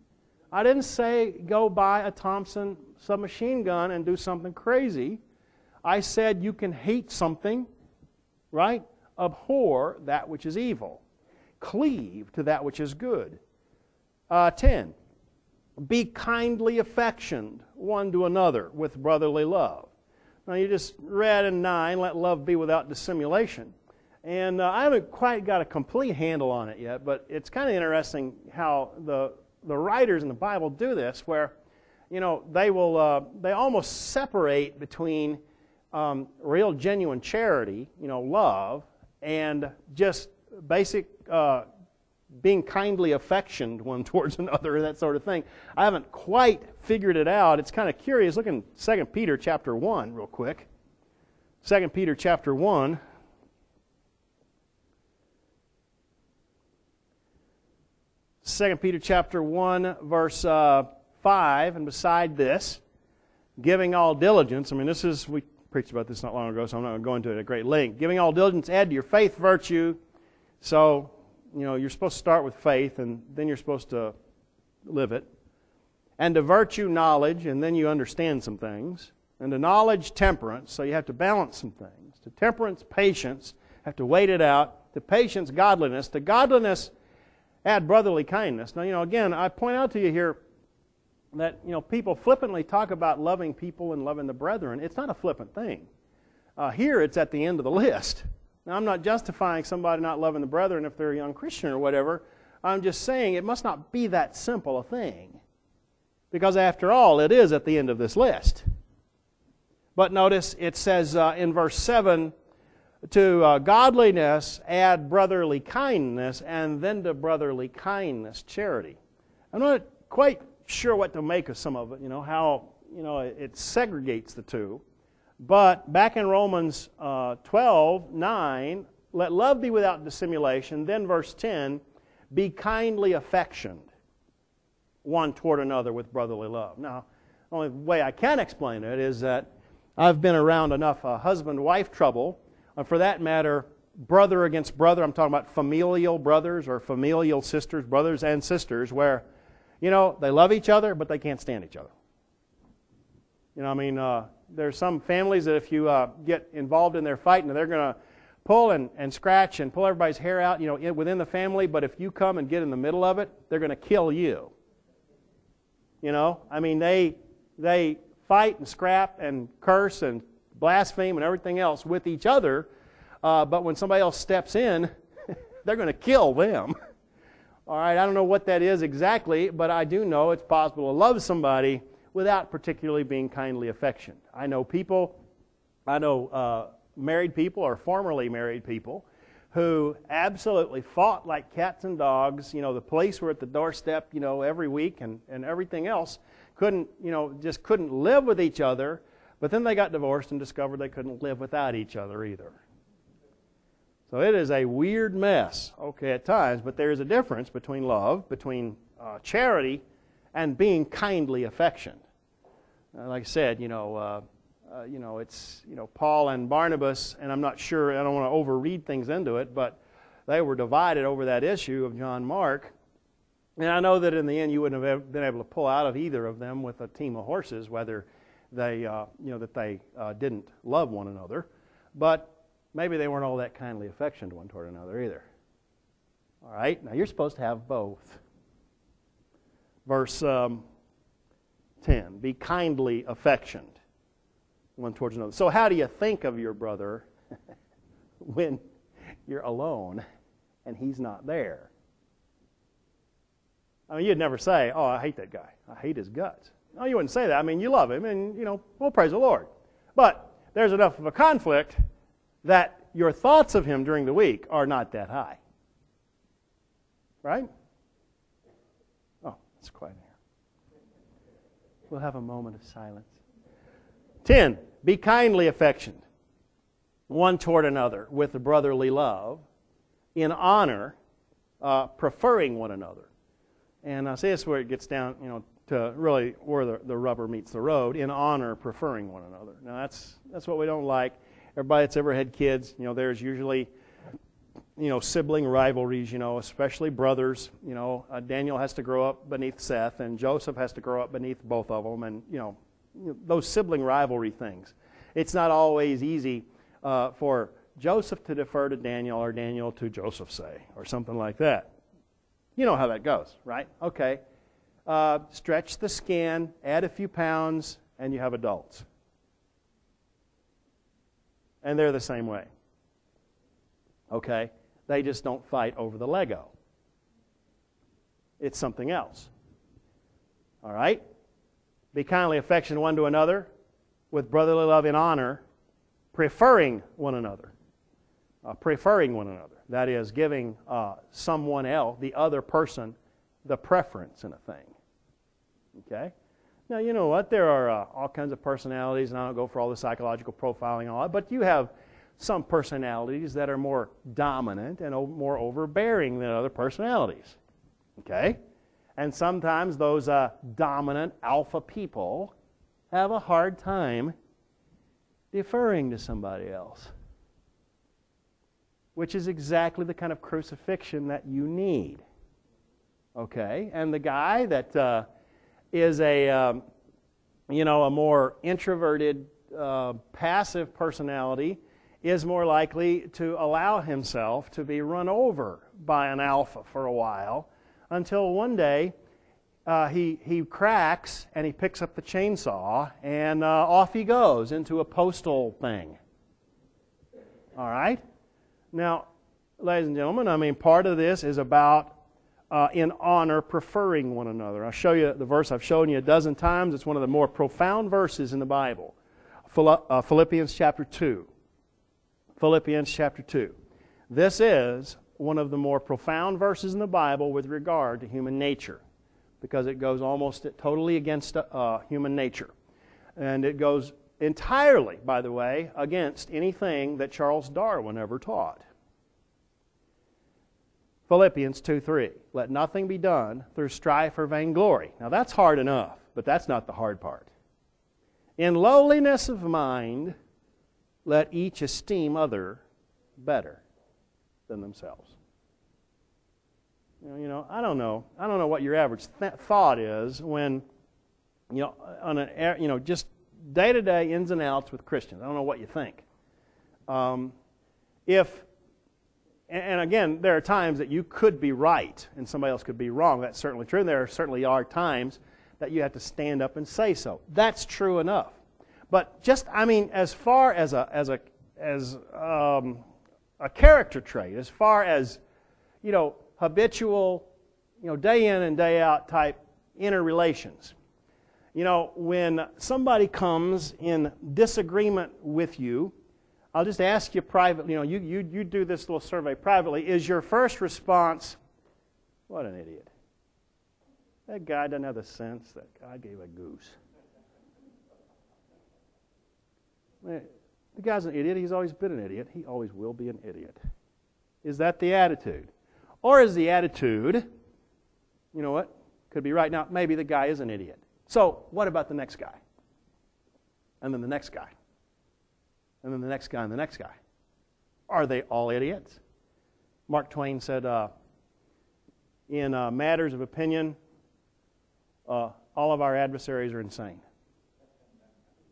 I didn't say go buy a Thompson submachine gun and do something crazy. I said you can hate something, right? Abhor that which is evil. Cleave to that which is good. Uh, ten, be kindly affectioned one to another with brotherly love. Now you just read in nine, let love be without dissimulation. And uh, I haven't quite got a complete handle on it yet, but it's kind of interesting how the, the writers in the Bible do this, where you know, they will, uh, they almost separate between um, real genuine charity, you know, love, and just basic uh, being kindly affectioned one towards another, that sort of thing. I haven't quite figured it out. It's kind of curious. Look in Second Peter chapter one real quick. Second Peter chapter one. Second Peter chapter one, verse uh, five, and beside this, giving all diligence. I mean, this is, we preached about this not long ago, so I'm not going to go into it at great length. Giving all diligence, add to your faith virtue. So, you know, you're supposed to start with faith, and then you're supposed to live it. And to virtue, knowledge, and then you understand some things. And to knowledge, temperance, so you have to balance some things. To temperance, patience, have to wait it out. To patience, godliness. To godliness, add brotherly kindness. Now, you know, again, I point out to you here that, you know, people flippantly talk about loving people and loving the brethren. It's not a flippant thing. Uh, here, it's at the end of the list. Now, I'm not justifying somebody not loving the brethren if they're a young Christian or whatever. I'm just saying it must not be that simple a thing. Because after all, it is at the end of this list. But notice it says uh, in verse seven, to uh, godliness add brotherly kindness, and then to brotherly kindness charity. I'm not quite sure what to make of some of it, you know, how, you know, it, it segregates the two. But back in Romans uh, twelve, nine, let love be without dissimulation. Then verse ten, be kindly affectioned one toward another with brotherly love. Now, the only way I can explain it is that I've been around enough uh, husband-wife trouble, and for that matter, brother against brother. I'm talking about familial brothers or familial sisters, brothers and sisters, where, you know, they love each other, but they can't stand each other. You know, I mean, uh, there's some families that if you uh, get involved in their fighting, they're going to pull and, and scratch and pull everybody's hair out, you know, in, within the family, but if you come and get in the middle of it, they're going to kill you. You know, I mean, they they fight and scrap and curse and blaspheme and everything else with each other, uh, but when somebody else steps in, they're going to kill them. All right, I don't know what that is exactly, but I do know it's possible to love somebody without particularly being kindly affectioned. I know people, I know uh, married people or formerly married people who absolutely fought like cats and dogs. You know, the police were at the doorstep, you know, every week and, and everything else. Couldn't, you know, just couldn't live with each other. But then they got divorced and discovered they couldn't live without each other either. So it is a weird mess, okay, at times, but there is a difference between love, between uh, charity, and being kindly affectioned. Uh, like I said, you know, uh, uh, you know, it's, you know, Paul and Barnabas, and I'm not sure, I don't want to overread things into it, but they were divided over that issue of John Mark. And I know that in the end you wouldn't have been able to pull out of either of them with a team of horses, whether they, uh, you know, that they uh, didn't love one another, but maybe they weren't all that kindly affectioned one toward another either. All right, now you're supposed to have both. Verse um, ten, be kindly affectioned one towards another. So how do you think of your brother when you're alone and he's not there? I mean, you'd never say, oh, I hate that guy. I hate his guts. No, you wouldn't say that. I mean, you love him and, you know, well, praise the Lord. But there's enough of a conflict that your thoughts of him during the week are not that high. Right? Oh, it's quiet here. We'll have a moment of silence. Ten, be kindly affectioned one toward another with brotherly love, in honor, uh, preferring one another. And I see this is where it gets down, you know, to really where the, the rubber meets the road, in honor, preferring one another. Now, that's that's what we don't like. Everybody that's ever had kids, you know, there's usually, you know, sibling rivalries, you know, especially brothers. You know, uh, Daniel has to grow up beneath Seth, and Joseph has to grow up beneath both of them, and, you know, you know those sibling rivalry things. It's not always easy uh, for Joseph to defer to Daniel or Daniel to Joseph, say, or something like that. You know how that goes, right? Okay. Uh, stretch the skin, add a few pounds, and you have adults. And they're the same way. Okay? They just don't fight over the Lego. It's something else. All right? Be kindly affectionate one to another with brotherly love and honor, preferring one another. Uh, preferring one another. That is, giving uh, someone else, the other person, the preference in a thing. Okay? Now, you know what? There are uh, all kinds of personalities, and I don't go for all the psychological profiling and all that, but you have some personalities that are more dominant and o- more overbearing than other personalities. Okay? And sometimes those uh, dominant alpha people have a hard time deferring to somebody else, which is exactly the kind of crucifixion that you need. Okay? And the guy that uh, is a, um, you know, a more introverted, uh, passive personality is more likely to allow himself to be run over by an alpha for a while until one day uh, he, he cracks and he picks up the chainsaw and uh, off he goes into a postal thing. All right? Now, ladies and gentlemen, I mean, part of this is about uh, in honor preferring one another. I'll show you the verse I've shown you a dozen times. It's one of the more profound verses in the Bible. Philippians chapter two. Philippians chapter two. This is one of the more profound verses in the Bible with regard to human nature, because it goes almost totally against uh, human nature. And it goes entirely, by the way, against anything that Charles Darwin ever taught. Philippians two three. Let nothing be done through strife or vainglory. Now that's hard enough, but that's not the hard part. In lowliness of mind, let each esteem other better than themselves. You know, you know I don't know. I don't know what your average th- thought is when, you know, on an, you know, just day-to-day ins and outs with Christians. I don't know what you think. Um, if, and again, there are times that you could be right and somebody else could be wrong. That's certainly true. And there certainly are times that you have to stand up and say so. That's true enough. But just, I mean, as far as a as a as um, a character trait, as far as, you know, habitual, you know, day in and day out type interrelations. You know, when somebody comes in disagreement with you, I'll just ask you privately, you know, you, you, you do this little survey privately, is your first response, what an idiot. That guy doesn't have the sense that God gave a goose. Man, the guy's an idiot. He's always been an idiot. He always will be an idiot. Is that the attitude? Or is the attitude, you know what, could be right now, maybe the guy is an idiot. So, what about the next guy? And then the next guy. And then the next guy and the next guy. Are they all idiots? Mark Twain said, uh, in uh, matters of opinion, uh, all of our adversaries are insane.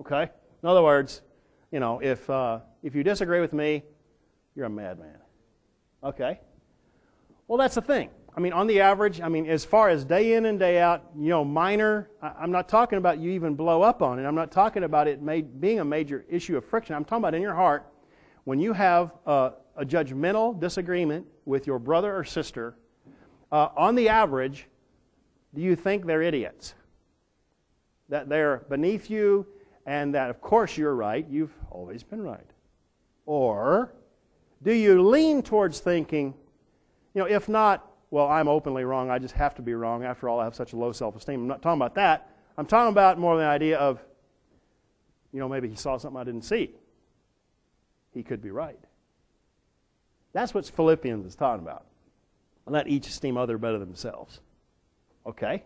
Okay? In other words, you know, if uh, if you disagree with me, you're a madman. Okay? Well, that's the thing. I mean, on the average, I mean, as far as day in and day out, you know, minor, I'm not talking about you even blow up on it. I'm not talking about it made, being a major issue of friction. I'm talking about in your heart, when you have a, a judgmental disagreement with your brother or sister, uh, on the average, do you think they're idiots? That they're beneath you and that, of course, you're right. You've always been right. Or do you lean towards thinking, you know, if not, well, I'm openly wrong. I just have to be wrong. After all, I have such a low self-esteem. I'm not talking about that. I'm talking about more the idea of, you know, maybe he saw something I didn't see. He could be right. That's what Philippians is talking about. Let each esteem other better than themselves. Okay?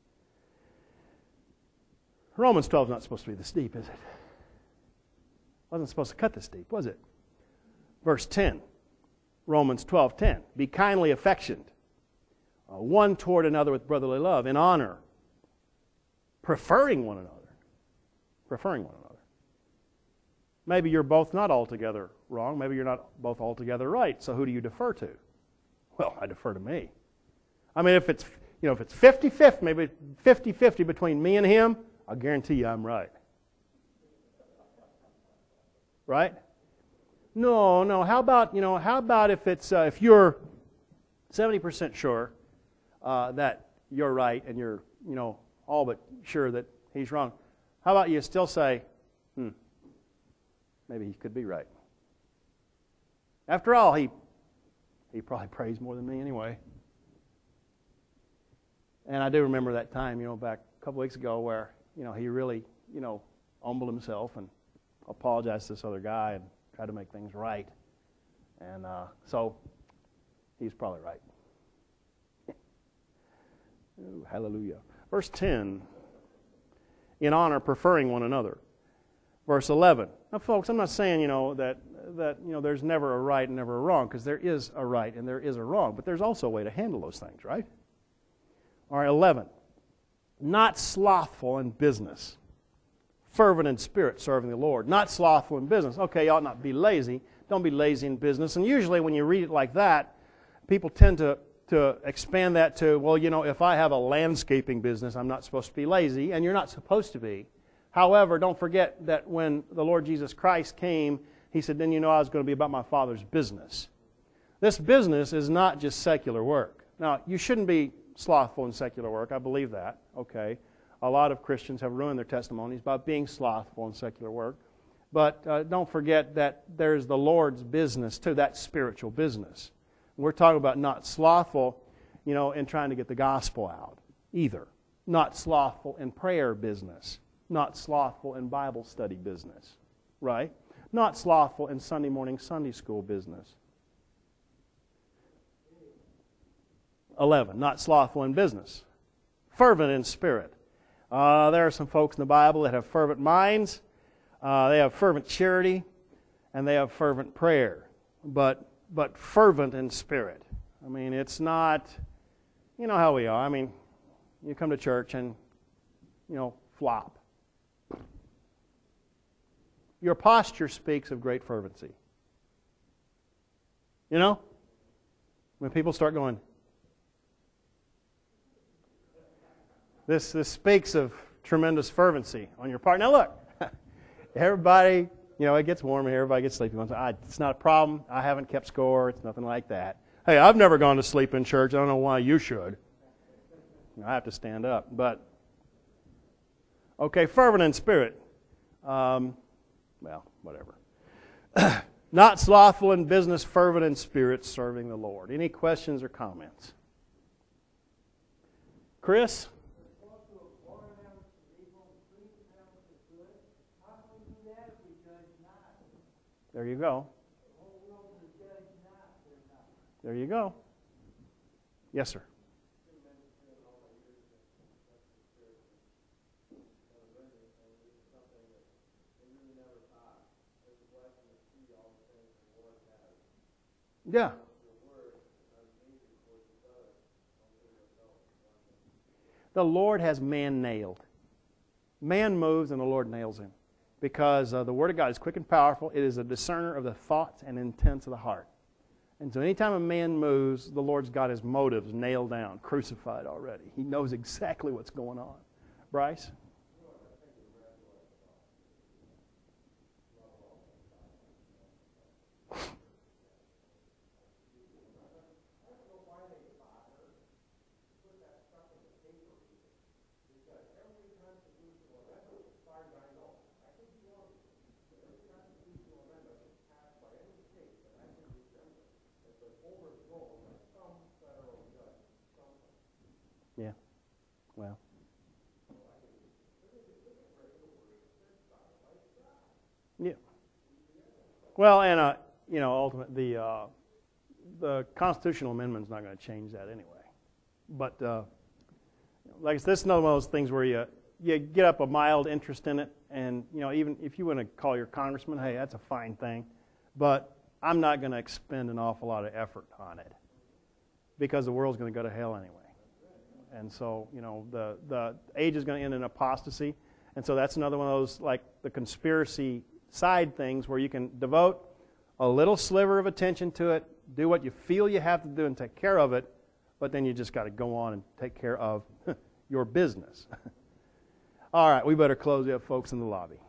Romans twelve is not supposed to be this deep, is it? Wasn't supposed to cut this deep, was it? Verse ten. Romans twelve ten. Be kindly affectioned, uh, one toward another with brotherly love, in honor, preferring one another. Preferring one another. Maybe you're both not altogether wrong. Maybe you're not both altogether right. So who do you defer to? Well, I defer to me. I mean, if it's, you know, if it's fifty-fifty, maybe fifty-fifty between me and him, I'll guarantee you I'm right. Right? No, no. How about, you know, how about if it's uh, if you're seventy percent sure uh, that you're right and you're, you know, all but sure that he's wrong. How about you still say, hmm, maybe he could be right. After all, he he probably prays more than me anyway. And I do remember that time, you know, back a couple weeks ago where, you know, he really, you know, humbled himself and apologized to this other guy and tried to make things right. And uh, so he's probably right. Ooh, hallelujah. Verse ten, in honor, preferring one another. Verse eleven. Now, folks, I'm not saying, you know, that, that you know, there's never a right and never a wrong, because there is a right and there is a wrong, but there's also a way to handle those things, right? All right, eleven. Not slothful in business, fervent in spirit, serving the Lord. Not slothful in business. Okay, you ought not be lazy. Don't be lazy in business. And usually when you read it like that, people tend to, to expand that to, well, you know, if I have a landscaping business, I'm not supposed to be lazy, and you're not supposed to be. However, don't forget that when the Lord Jesus Christ came, He said, then you know I was going to be about my Father's business. This business is not just secular work. Now, you shouldn't be slothful in secular work. I believe that. Okay. A lot of Christians have ruined their testimonies by being slothful in secular work. But uh, don't forget that there's the Lord's business too, that spiritual business. We're talking about not slothful, you know, in trying to get the gospel out either. Not slothful in prayer business. Not slothful in Bible study business. Right? Not slothful in Sunday morning Sunday school business. eleven. Not slothful in business. Fervent in spirit. Uh, there are some folks in the Bible that have fervent minds. Uh, they have fervent charity. And they have fervent prayer. But but fervent in spirit. I mean, it's not, you know how we are. I mean, you come to church and, you know, flop. Your posture speaks of great fervency. You know? When people start going, This this speaks of tremendous fervency on your part. Now look, everybody, you know, it gets warm here, everybody gets sleepy. It's not a problem. I haven't kept score. It's nothing like that. Hey, I've never gone to sleep in church. I don't know why you should. I have to stand up. But, okay, fervent in spirit. Um, well, whatever. Not slothful in business, fervent in spirit, serving the Lord. Any questions or comments? Chris? There you go. There you go. Yes, sir. Yeah. The Lord has man nailed. Man moves and the Lord nails him. because uh, the Word of God is quick and powerful. It is a discerner of the thoughts and intents of the heart. And so anytime a man moves, the Lord's got his motives nailed down, crucified already. He knows exactly what's going on. Bryce? Yeah. Well. Yeah. Well, and uh, you know, ultimately, the uh, the constitutional amendment is not going to change that anyway. But uh, like I said, this is another one of those things where you you get up a mild interest in it, and you know, even if you want to call your congressman, hey, that's a fine thing, but I'm not going to expend an awful lot of effort on it because the world's going to go to hell anyway. And so, you know, the, the age is going to end in apostasy. And so that's another one of those, like the conspiracy side things where you can devote a little sliver of attention to it, do what you feel you have to do and take care of it, but then you just got to go on and take care of your business. All right, we better close it up, folks, in the lobby.